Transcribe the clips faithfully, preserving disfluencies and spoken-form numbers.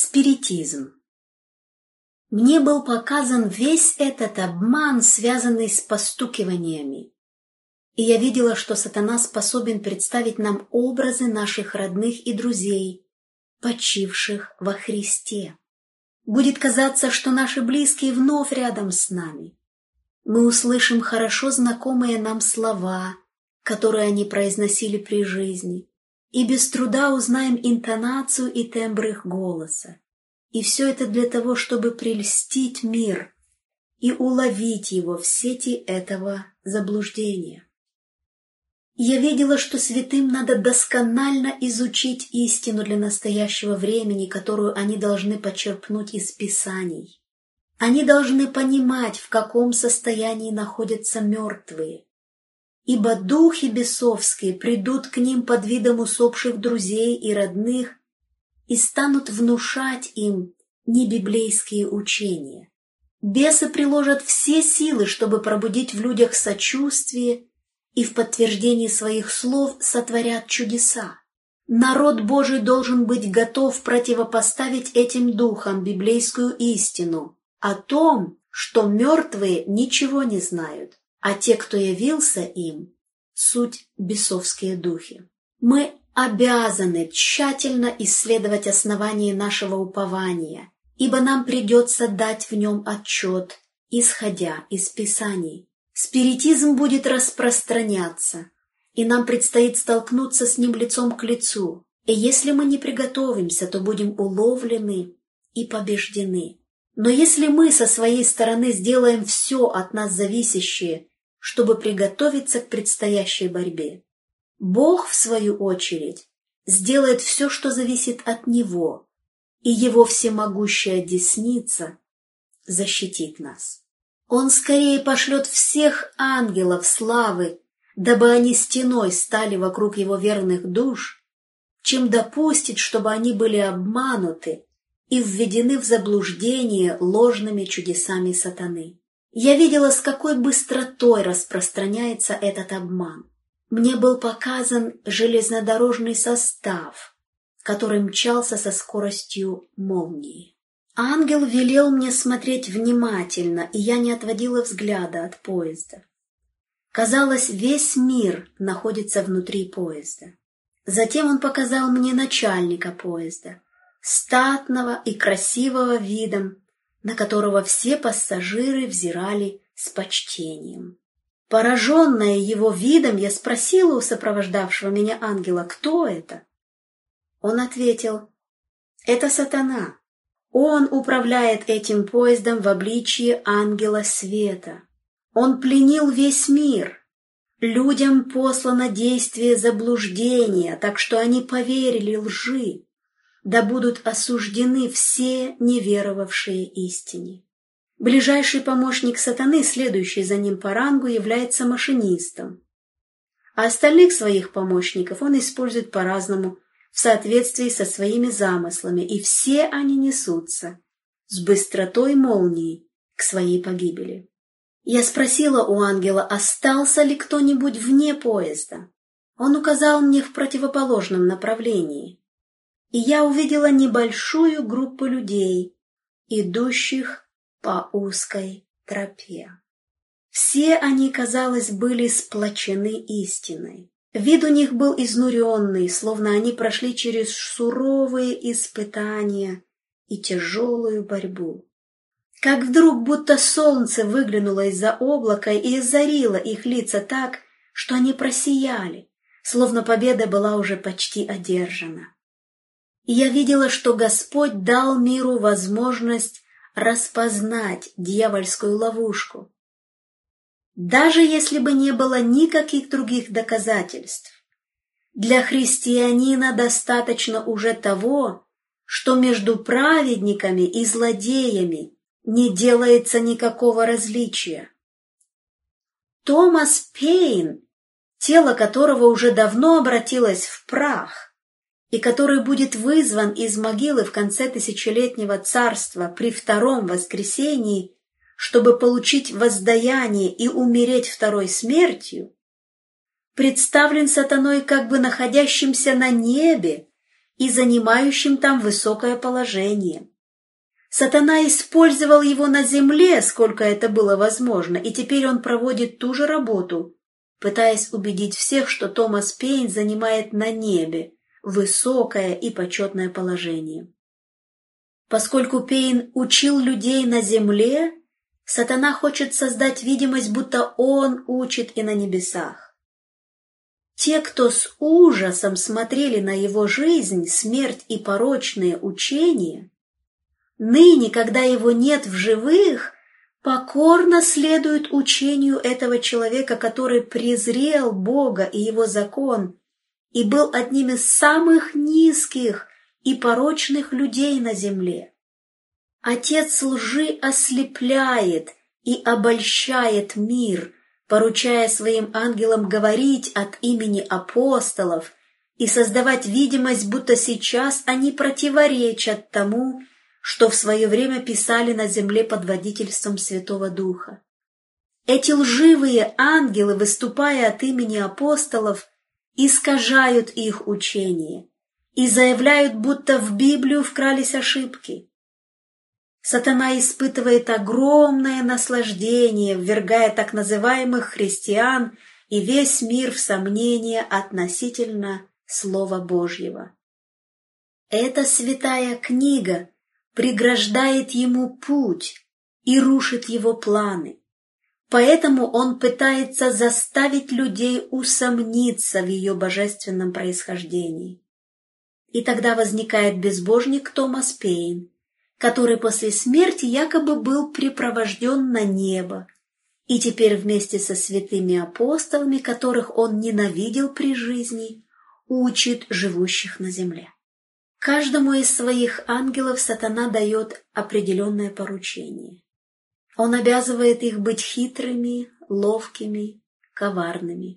Спиритизм. Мне был показан весь этот обман, связанный с постукиваниями. И я видела, что сатана способен представить нам образы наших родных и друзей, почивших во Христе. Будет казаться, что наши близкие вновь рядом с нами. Мы услышим хорошо знакомые нам слова, которые они произносили при жизни, и без труда узнаем интонацию и тембр их голоса. И все это для того, чтобы прельстить мир и уловить его в сети этого заблуждения. Я видела, что святым надо досконально изучить истину для настоящего времени, которую они должны почерпнуть из Писаний. Они должны понимать, в каком состоянии находятся мертвые, ибо духи бесовские придут к ним под видом усопших друзей и родных и станут внушать им небиблейские учения. Бесы приложат все силы, чтобы пробудить в людях сочувствие, и в подтверждении своих слов сотворят чудеса. Народ Божий должен быть готов противопоставить этим духам библейскую истину о том, что мертвые ничего не знают, а те, кто явился им, суть бесовские духи. Мы обязаны тщательно исследовать основания нашего упования, ибо нам придется дать в нем отчет, исходя из Писаний. Спиритизм будет распространяться, и нам предстоит столкнуться с ним лицом к лицу, и если мы не приготовимся, то будем уловлены и побеждены. Но если мы со своей стороны сделаем все от нас зависящее, чтобы приготовиться к предстоящей борьбе, Бог, в свою очередь, сделает все, что зависит от Него, и Его всемогущая десница защитит нас. Он скорее пошлет всех ангелов славы, дабы они стеной стали вокруг Его верных душ, чем допустит, чтобы они были обмануты и введены в заблуждение ложными чудесами сатаны. Я видела, с какой быстротой распространяется этот обман. Мне был показан железнодорожный состав, который мчался со скоростью молнии. Ангел велел мне смотреть внимательно, и я не отводила взгляда от поезда. Казалось, весь мир находится внутри поезда. Затем он показал мне начальника поезда, статного и красивого видом, на которого все пассажиры взирали с почтением. Пораженная его видом, я спросила у сопровождавшего меня ангела, кто это? Он ответил: это сатана. Он управляет этим поездом в обличии ангела света. Он пленил весь мир. Людям послано действие заблуждения, так что они поверили лжи. Да будут осуждены все неверовавшие истине. Ближайший помощник сатаны, следующий за ним по рангу, является машинистом. А остальных своих помощников он использует по-разному, в соответствии со своими замыслами, и все они несутся с быстротой молнии к своей погибели. Я спросила у ангела, остался ли кто-нибудь вне поезда. Он указал мне в противоположном направлении, и я увидела небольшую группу людей, идущих по узкой тропе. Все они, казалось, были сплочены истиной. Вид у них был изнуренный, словно они прошли через суровые испытания и тяжелую борьбу. Как вдруг будто солнце выглянуло из-за облака и озарило их лица так, что они просияли, словно победа была уже почти одержана. И я видела, что Господь дал миру возможность распознать дьявольскую ловушку. Даже если бы не было никаких других доказательств, для христианина достаточно уже того, что между праведниками и злодеями не делается никакого различия. Томас Пейн, тело которого уже давно обратилось в прах, и который будет вызван из могилы в конце тысячелетнего царства при втором воскресении, чтобы получить воздаяние и умереть второй смертью, представлен сатаной как бы находящимся на небе и занимающим там высокое положение. Сатана использовал его на земле, сколько это было возможно, и теперь он проводит ту же работу, пытаясь убедить всех, что Томас Пейн занимает на небе высокое и почетное положение. Поскольку Пейн учил людей на земле, Сатана хочет создать видимость, будто он учит и на небесах. Те, кто с ужасом смотрели на его жизнь, смерть и порочные учения, ныне, когда его нет в живых, покорно следуют учению этого человека, который презрел Бога и его закон и был одним из самых низких и порочных людей на земле. Отец лжи ослепляет и обольщает мир, поручая своим ангелам говорить от имени апостолов и создавать видимость, будто сейчас они противоречат тому, что в свое время писали на земле под водительством Святого Духа. Эти лживые ангелы, выступая от имени апостолов, искажают их учение и заявляют, будто в Библию вкрались ошибки. Сатана испытывает огромное наслаждение, ввергая так называемых христиан и весь мир в сомнение относительно Слова Божьего. Эта святая книга преграждает ему путь и рушит его планы. Поэтому он пытается заставить людей усомниться в ее божественном происхождении. И тогда возникает безбожник Томас Пейн, который после смерти якобы был припровожден на небо, и теперь вместе со святыми апостолами, которых он ненавидел при жизни, учит живущих на земле. Каждому из своих ангелов Сатана дает определенное поручение. Он обязывает их быть хитрыми, ловкими, коварными.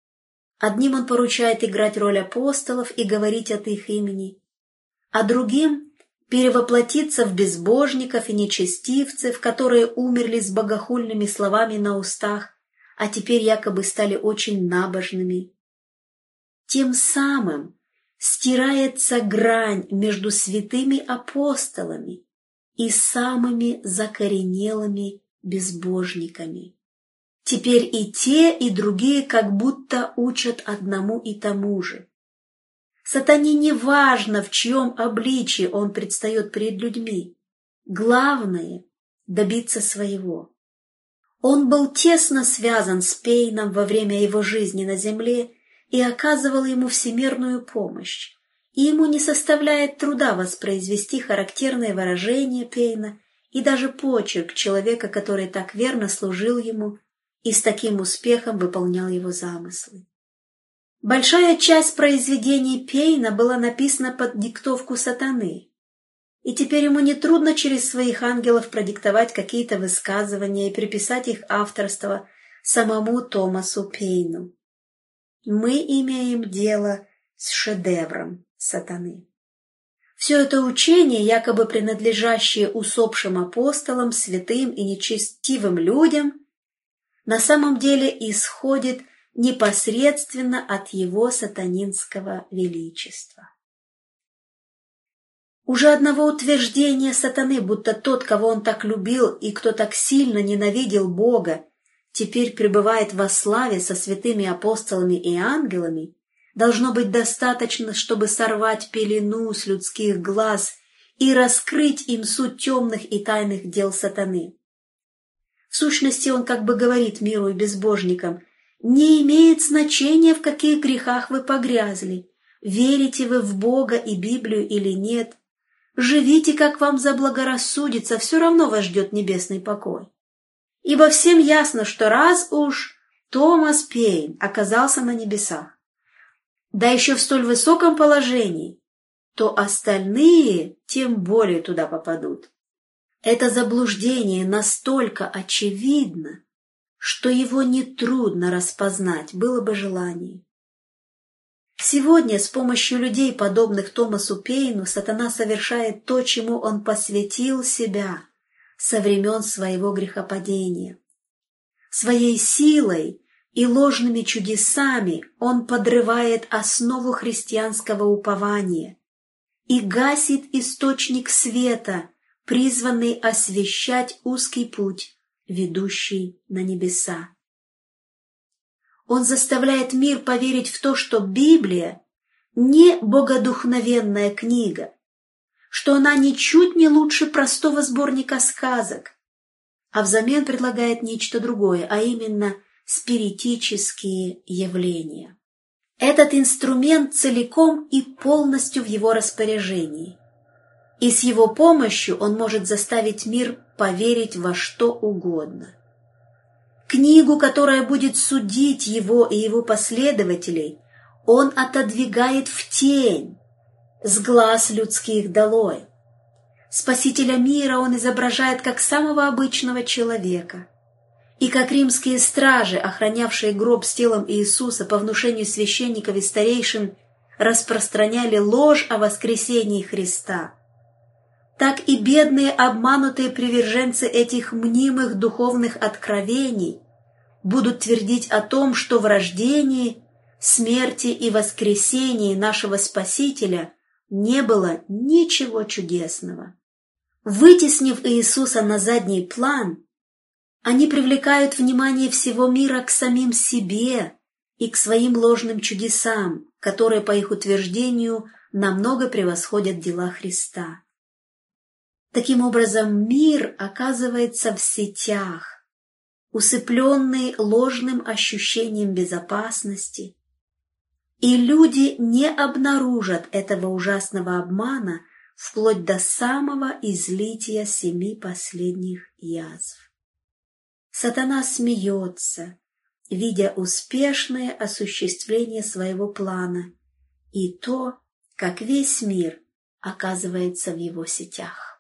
Одним он поручает играть роль апостолов и говорить от их имени, а другим — перевоплотиться в безбожников и нечестивцев, которые умерли с богохульными словами на устах, а теперь якобы стали очень набожными. Тем самым стирается грань между святыми апостолами и самыми закоренелыми безбожниками. Теперь и те, и другие как будто учат одному и тому же. Сатане не важно, в чьем обличии он предстает перед людьми. Главное — добиться своего. Он был тесно связан с Пейном во время его жизни на земле и оказывал ему всемирную помощь, и ему не составляет труда воспроизвести характерные выражения Пейна и даже почерк человека, который так верно служил ему и с таким успехом выполнял его замыслы. Большая часть произведений Пейна была написана под диктовку Сатаны, и теперь ему нетрудно через своих ангелов продиктовать какие-то высказывания и приписать их авторство самому Томасу Пейну. Мы имеем дело с шедевром Сатаны. Все это учение, якобы принадлежащее усопшим апостолам, святым и нечестивым людям, на самом деле исходит непосредственно от его сатанинского величества. Уже одного утверждения Сатаны, будто тот, кого он так любил и кто так сильно ненавидел Бога, теперь пребывает во славе со святыми апостолами и ангелами, должно быть достаточно, чтобы сорвать пелену с людских глаз и раскрыть им суть темных и тайных дел Сатаны. В сущности, он как бы говорит миру и безбожникам: не имеет значения, в каких грехах вы погрязли, верите вы в Бога и Библию или нет, живите, как вам заблагорассудится, все равно вас ждет небесный покой. Ибо всем ясно, что раз уж Томас Пейн оказался на небесах, да еще в столь высоком положении, то остальные тем более туда попадут. Это заблуждение настолько очевидно, что его нетрудно распознать, было бы желание. Сегодня с помощью людей, подобных Томасу Пейну, Сатана совершает то, чему он посвятил себя со времен своего грехопадения. Своей силой и ложными чудесами он подрывает основу христианского упования, и гасит источник света, призванный освещать узкий путь, ведущий на небеса. Он заставляет мир поверить в то, что Библия не богодухновенная книга, что она ничуть не лучше простого сборника сказок, а взамен предлагает нечто другое, а именно спиритические явления. Этот инструмент целиком и полностью в его распоряжении, и с его помощью он может заставить мир поверить во что угодно. Книгу, которая будет судить его и его последователей, он отодвигает в тень, с глаз людских долой. Спасителя мира он изображает как самого обычного человека. И как римские стражи, охранявшие гроб с телом Иисуса по внушению священников и старейшин, распространяли ложь о воскресении Христа, так и бедные обманутые приверженцы этих мнимых духовных откровений будут твердить о том, что в рождении, смерти и воскресении нашего Спасителя не было ничего чудесного. Вытеснив Иисуса на задний план, они привлекают внимание всего мира к самим себе и к своим ложным чудесам, которые, по их утверждению, намного превосходят дела Христа. Таким образом, мир оказывается в сетях, усыпленный ложным ощущением безопасности, и люди не обнаружат этого ужасного обмана вплоть до самого излития семи последних язв. Сатана смеется, видя успешное осуществление своего плана и то, как весь мир оказывается в его сетях.